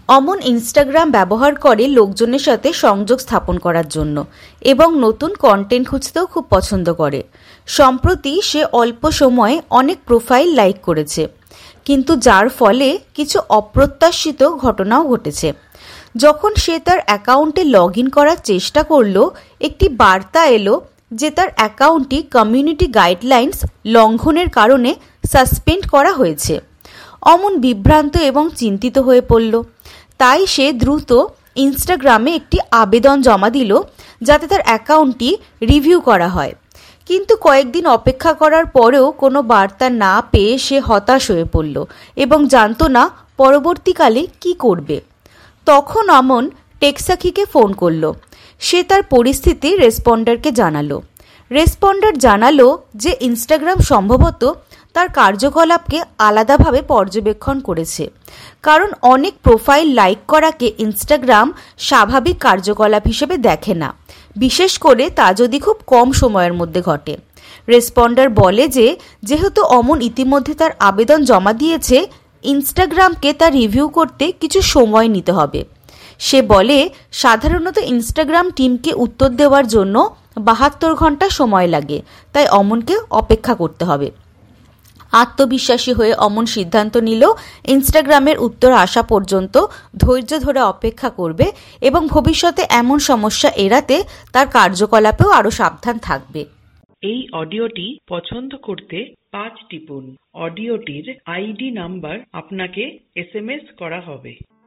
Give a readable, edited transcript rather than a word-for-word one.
অমন ইনস্টাগ্রাম ব্যবহার করে লোকজনের সাথে সংযোগ স্থাপন করার জন্য এবং নতুন কন্টেন্ট খুঁজতেও খুব পছন্দ করে। সম্প্রতি সে অল্প সময়ে অনেক প্রোফাইল লাইক করেছে, কিন্তু যার ফলে কিছু অপ্রত্যাশিত ঘটনাও ঘটেছে। যখন সে তার অ্যাকাউন্টে লগ ইন করার চেষ্টা করলো, একটি বার্তা এলো যে তার অ্যাকাউন্টটি কমিউনিটি গাইডলাইন্স লঙ্ঘনের কারণে সাসপেন্ড করা হয়েছে। অমন বিভ্রান্ত এবং চিন্তিত হয়ে পড়ল। তাই সে দ্রুত ইনস্টাগ্রামে একটি আবেদন জমা দিল যাতে তার অ্যাকাউন্টটি রিভিউ করা হয়। কিন্তু কয়েকদিন অপেক্ষা করার পরেও কোনো বার্তা না পেয়ে সে হতাশ হয়ে পড়ল এবং জানত না পরবর্তীকালে কি করবে। তখন অমন টেকসাখিকে ফোন করলো। সে তার পরিস্থিতি রেসপন্ডারকে জানালো। রেসপন্ডার জানালো যে ইনস্টাগ্রাম সম্ভবত তার কার্যকলাপকে আলাদাভাবে পর্যবেক্ষণ করেছে, কারণ অনেক প্রোফাইল লাইক করাকে ইনস্টাগ্রাম স্বাভাবিক কার্যকলাপ হিসেবে দেখে না, বিশেষ করে তা যদি খুব কম সময়ের মধ্যে ঘটে। রেসপন্ডার বলে যে যেহেতু অমন ইতিমধ্যে তার আবেদন জমা দিয়েছে, ইনস্টাগ্রামকে তা রিভিউ করতে কিছু সময় নিতে হবে। সে বলে সাধারণত ইনস্টাগ্রাম টিমকে উত্তর দেওয়ার জন্য 72 ঘন্টা সময় লাগে, তাই অমনকে অপেক্ষা করতে হবে। আত্মবিশ্বাসী হয়ে অমন সিদ্ধান্ত নিল ইনস্টাগ্রামের উত্তর আসা পর্যন্ত ধৈর্য ধরে অপেক্ষা করবে এবং ভবিষ্যতে এমন সমস্যা এড়াতে তার কার্যকলাপেও আরও সাবধান থাকবে। এই অডিওটি পছন্দ করতে 5 টিপুন। অডিওটির আইডি নাম্বার আপনাকে SMS করা হবে।